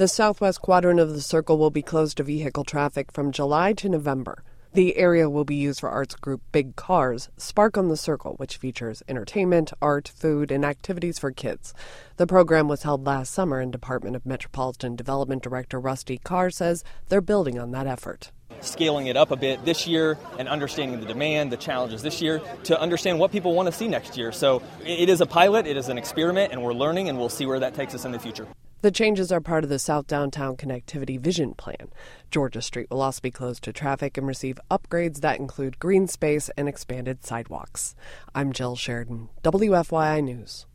The southwest quadrant of the circle will be closed to vehicle traffic from July to November. The area will be used for arts group Big Cars, Spark on the Circle, which features entertainment, art, food, and activities for kids. The program was held last summer, and Department of Metropolitan Development Director Rusty Carr says they're building on that effort. Scaling it up a bit this year and understanding the demand, the challenges this year to understand what people want to see next year. So it is a pilot, it is an experiment, and we're learning, and we'll see where that takes us in the future. The changes are part of the South Downtown Connectivity Vision Plan. Georgia Street will also be closed to traffic and receive upgrades that include green space and expanded sidewalks. I'm Jill Sheridan, WFYI News.